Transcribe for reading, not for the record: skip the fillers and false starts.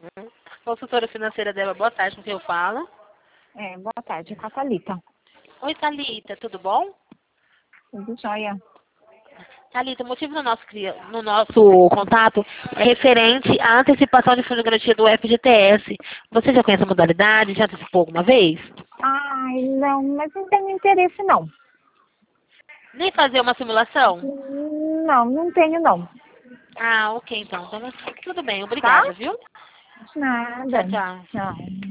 Consultora financeira dela, boa tarde, com quem eu falo? Boa tarde, é com a Thalita. Oi, Thalita, tudo bom? Tudo jóia. Thalita, o motivo no nosso contato é referente à antecipação de fundo de garantia do FGTS. Você já conhece a modalidade? Já antecipou alguma vez? Ai, não, mas não tenho interesse, não. Nem fazer uma simulação? Não, não tenho, não. Ah, ok, então. Tudo bem, Tá? obrigada, viu? Nada. Tchau, tchau. Tchau.